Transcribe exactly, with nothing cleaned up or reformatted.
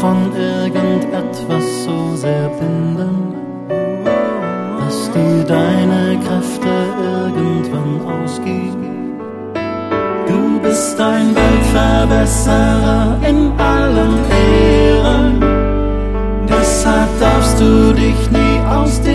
von irgendetwas so sehr binden, dass dir deine Kräfte irgendwann ausgehen. Du bist ein Weltverbesserer in allen Ehren, deshalb darfst du dich nie aus dem